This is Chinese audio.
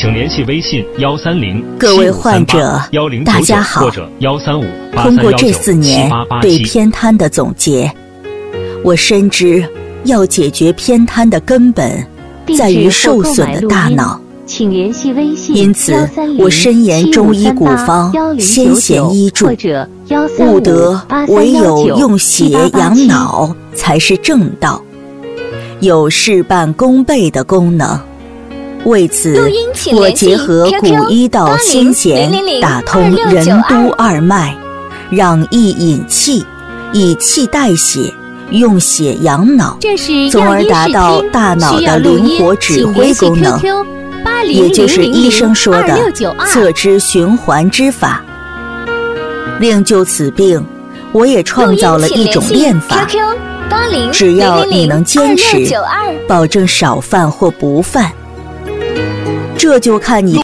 请联系微信130。 各位患者，大家好。 或者135。 通过这4年对偏瘫的总结，我深知要解决偏瘫的根本在于受损的大脑。 请联系微信， 因此我深研中医古方先贤医著，悟得唯有用血养脑才是正道，有事半功倍的功能。为此，我结合古医道先贤，打通任督二脉，让意引气，以气代血，用血养脑，从而达到大脑的灵活指挥功能，也就是医生说的侧支循环之法。另就此病，我也创造了一种练法，只要你能坚持，保证少犯或不犯，这就看你